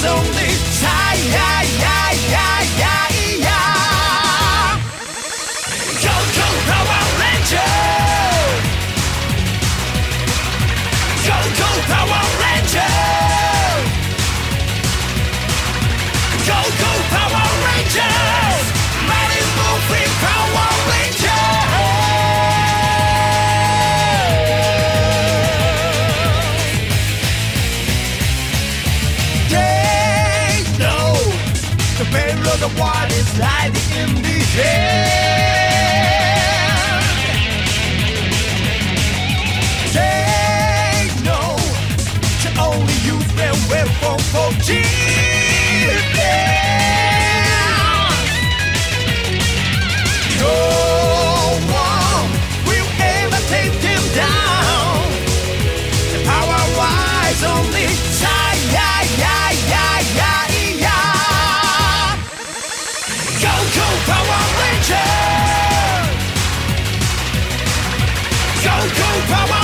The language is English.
only Go, go, Power Ranger! Go, go, Power Ranger! Go, go, Power Rangers! Mighty Morphin Power Rangers! They know the peril of the wild is hiding in the air. They know to only use their weapon for no one will ever take them down. The power rise only Go, go, Power Ranger! Go, go, Power